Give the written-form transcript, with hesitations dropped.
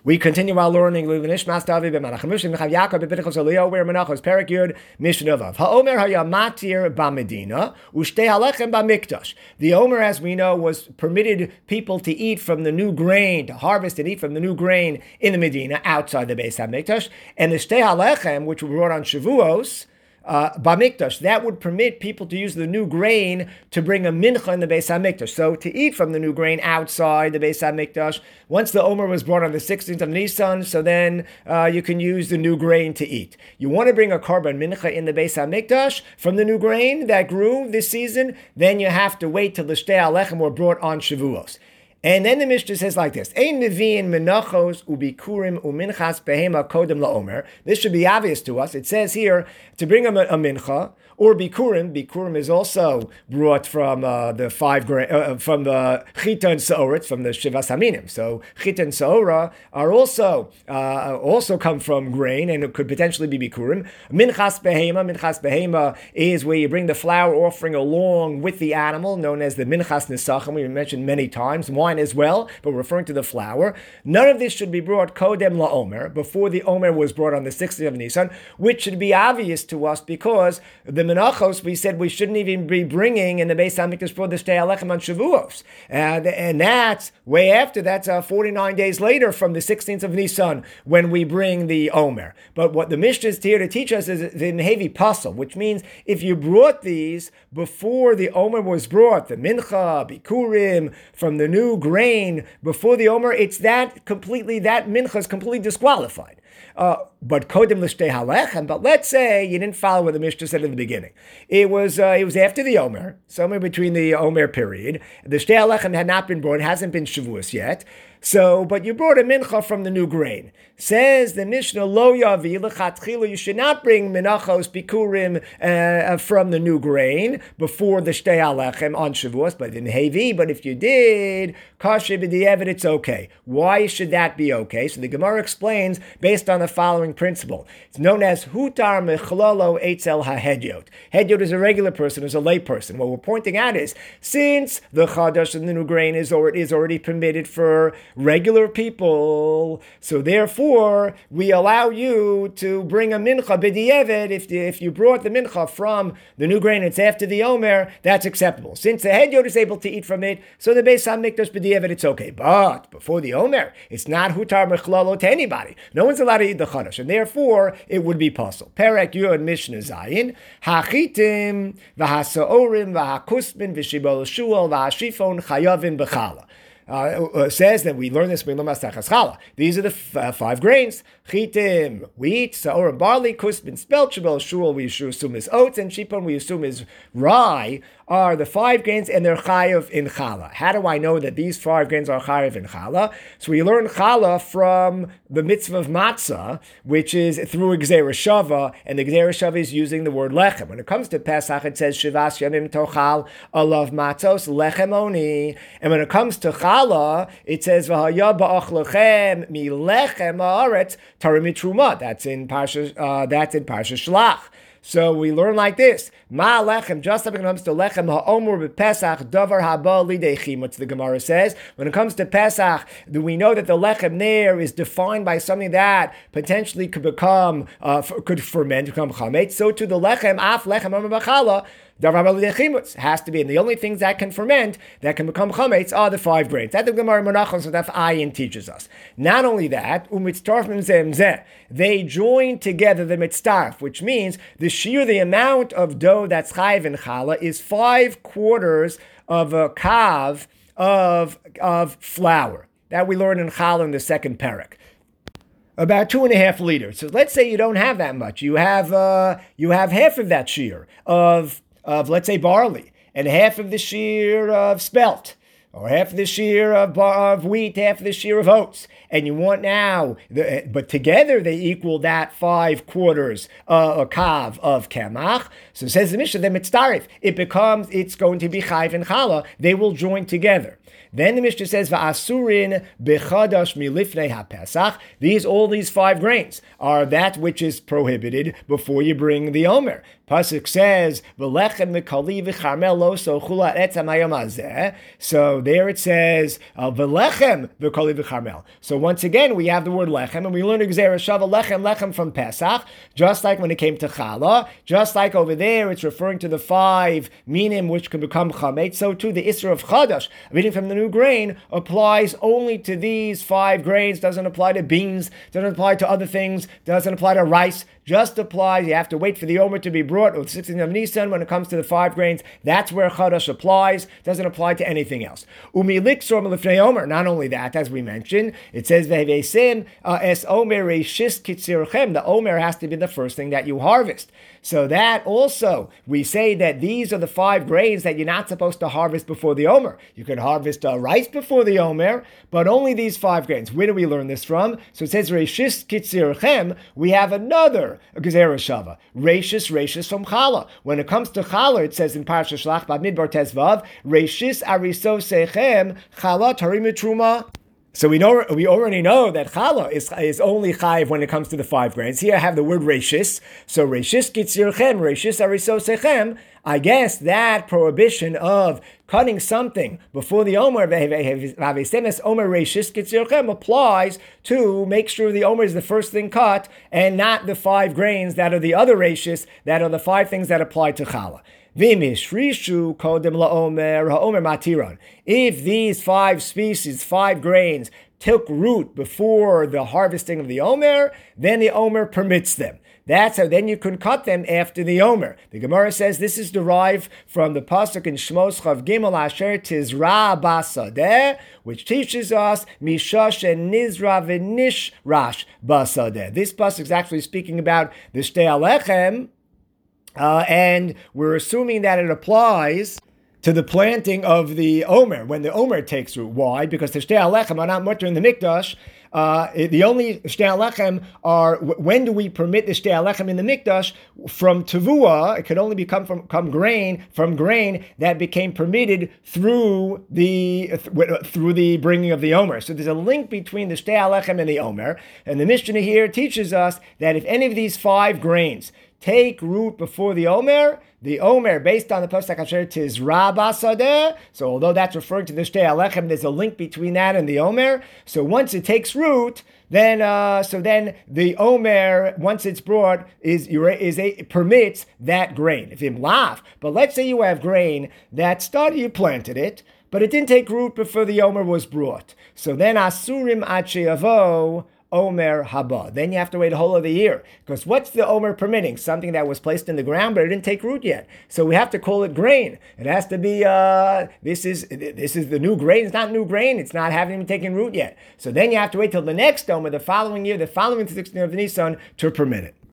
We continue our learning. Nishmas David b'Malach Mushim Chav Yaakov b'Pidchos Eliyah where Menachos Perek Yud Mishnah Vav. HaOmer hayamatir b'Medina u'shtei halechem b'Mikdash. The Omer, as we know, was permitted people to eat from the new grain, to harvest and eat from the new grain in the Medina outside the Beis HaMikdash, and the shtei halechem, which were brought on Shavuos, Bamikdash, that would permit people to use the new grain to bring a mincha in the Beis HaMikdash. So to eat from the new grain outside the Beis HaMikdash, once the Omer was brought on the 16th of Nisan, so then you can use the new grain to eat. You want to bring a korban mincha in the Beis HaMikdash from the new grain that grew this season, then you have to wait till the shtei halechem were brought on Shavuos. And then the Mishnah says like this: Ein nevi'in menachos ubikurim uminchas behema kodem laomer. This should be obvious to us. It says here to bring a mincha or bikurim. Bikurim is also brought from the from the chita and seoret, from the shivas haminim. So chita and seora are also come from grain, and it could potentially be bikurim. Minchas behema is where you bring the flour offering along with the animal, known as the minchas nesachim. We mentioned many times. Wine as well, but referring to the flour. None of this should be brought kodem laomer, before the Omer was brought on the 16th of Nisan, which should be obvious to us because the menachos, we said we shouldn't even be bringing in the Beis HaMikdash for the shtei halechem on Shavuos. And that's way after, that's 49 days later from the 16th of Nisan when we bring the Omer. But what the Mishnah is here to teach us is the heavy puzzle, which means if you brought these before the Omer was brought, the mincha, bikurim, from the new grain before the Omer, that mincha is completely disqualified. But kodem l'shtei halechem. But let's say you didn't follow what the Mishnah said in the beginning. It was after the Omer, somewhere between the Omer period. The shtei halechem had not been brought; it hasn't been Shavuos yet. So, but you brought a mincha from the new grain. Says the Mishnah, Lo yavi lechatchila, you should not bring minachos bikurim from the new grain before the shtei halechem on Shavuos, but in Hevi. But if you did, kasher b'di'evet, it's okay. Why should that be okay? So the Gemara explains based on the following principle. It's known as hutar mechlolo etzel hahedyot. Hedyot is a regular person, is a lay person. What we're pointing out is, since the chadash and the new grain is already permitted for regular people, so therefore we allow you to bring a mincha b'di'evet. If you brought the mincha from the new grain, it's after the Omer, that's acceptable. Since the hedyot is able to eat from it, so the Beis HaMikdash b'di'evet, it's okay. But before the Omer, it's not hutar mechlalo to anybody. No one's allowed to eat the chadash, and therefore it would be possible. Perek Yud Mishnah Zayin, hachitim v'hasaorim v'hakusbin v'shibol shual v'hashifon chayavin b'chala. Says that we learn this in Masechas Chala. These are the 5 grains: chitim, wheat; saor, barley; kusbin, spelt; shibol, shul, we assume is oats; and shipon, we assume is rye. Are the 5 grains, and they're chayav in chala. How do I know that these 5 grains are chayav in chala? So we learn chala from the mitzvah of matzah, which is through Gzeira Shava, and the Gzeira Shava is using the word lechem. When it comes to Pesach, it says shivas yamim tochal alav matzos lechem oni, and when it comes to chala, it says v'haya ba'ach lechem mi lechem haaretz tarim mitruma. That's in Parsha Shlach. So we learn like this: Ma lechem, just like when it comes to lechem ha'omur b'Pesach, davar haba lidei chimutz. The Gemara says when it comes to Pesach, we know that the lechem there is defined by something that potentially could could ferment, become chametz. So to the lechem, af lechem amar b'chala, davar haba lidei chimutz has to be, and the only things that can ferment, that can become chametz, are the 5 grains. That the Gemara Menachos Daf Ayin teaches us. Not only that, umitztarfim zeh zeh, they join together the mitztarf, which means the amount of dough that's chayiv in challah is 5/4 of a kav of flour. That we learn in challah in the second perek. About 2.5 liters. So let's say you don't have that much. You have half of that shear of let's say barley, and half of the shear of spelt, or half of the shear of wheat, half of the shear of oats, and you want now, but together they equal that 5/4 a kav of kemach. So says the Mishnah, then it's going to be chayiv and challah. They will join together. Then the Mishnah says, Va'asurin bechadash milifnei haPesach. All these 5 grains are that which is prohibited before you bring the Omer. Pasuk says, "V'lechem v'kali v'charmel lo sochula etzam hayom hazeh." So there it says, "V'lechem v'kali v'charmel." So once again, we have the word lechem, and we learn Gzera Shava lechem from Pesach, just like when it came to challah, just like over there, it's referring to the 5 minim which can become chametz. So too, the Isra of chadash, eating from the new grain, applies only to these 5 grains. Doesn't apply to beans. Doesn't apply to other things. Doesn't apply to rice. Just applies. You have to wait for the Omer to be brought, or the 16th of Nisan, when it comes to the 5 grains. That's where Chadash applies. Doesn't apply to anything else. Umiliksor melifnei Omer. Not only that, as we mentioned, it says vehevesim es Omer reishis kitzirchem. The Omer has to be the first thing that you harvest. So that also, we say that these are the 5 grains that you're not supposed to harvest before the Omer. You can harvest rice before the Omer, but only these 5 grains. Where do we learn this from? So it says reishis kitzirchem. We have another Gezerah Shava. Reishis from Challah. When it comes to Challah, it says in Parashat Shlach Bamidbar Tezvav, Reishis ariso sechem Challah tarim truma. So we already know that challah is only chayiv when it comes to the 5 grains. Here I have the word reishis. So reishis kitzirchem, reishis arisosechem. I guess that prohibition of cutting something before the Omer, Omer reishis kitzirchem, applies to make sure the Omer is the first thing cut and not the 5 grains that are the other reishis, that are the 5 things that apply to challah. If these 5 species, 5 grains, took root before the harvesting of the Omer, then the Omer permits them. That's how then you can cut them after the Omer. The Gemara says this is derived from the pasuk in Shmos Chav Gimel Asher Tizra Basadeh, which teaches us Mishash and Nizra v'Nish Rash Basadeh. This pasuk is actually speaking about the Shtei Alechem, and we're assuming that it applies to the planting of the Omer, when the Omer takes root. Why? Because the Shtei Alechem are not mutter in the Mikdash. The only Shtei Alechem are, when do we permit the Shtei Alechem in the Mikdash? From Tavua, it could only become from grain that became permitted through the bringing of the Omer. So there's a link between the Shtei Alechem and the Omer, and the Mishnah here teaches us that if any of these 5 grains take root before the Omer, based on the Pasuk Asher Tizra Basadeh, so although that's referring to the Shtei Alechem, there's a link between that and the Omer. So once it takes root, then the Omer, once it's brought, permits that grain. If you laugh, but let's say you have grain that you planted it, but it didn't take root before the Omer was brought. So then Asurim Acheyavo Omer Haba. Then you have to wait a whole other year. Because what's the Omer permitting? Something that was placed in the ground, but it didn't take root yet. So we have to call it grain. It has to be, this is the new grain. It's not new grain. It's not having even taken root yet. So then you have to wait till the next Omer, the following year, the following 16th of Nisan, to permit it.